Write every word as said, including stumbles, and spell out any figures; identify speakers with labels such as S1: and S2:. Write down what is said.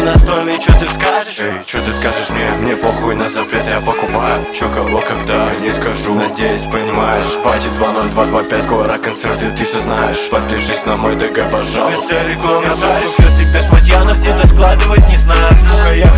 S1: настольный, чё ты скажешь?
S2: Эй, чё ты скажешь мне? Мне похуй на запрет, я покупаю. Чё, кого, когда, не скажу. Надеюсь, понимаешь. Пати два ноль два два пять, скоро концерты, ты все знаешь. Подпишись на мой ДГ, пожалуйста.
S1: Это реклама, жаль, что себе шматья, но где-то складывать не знаю. Сука, я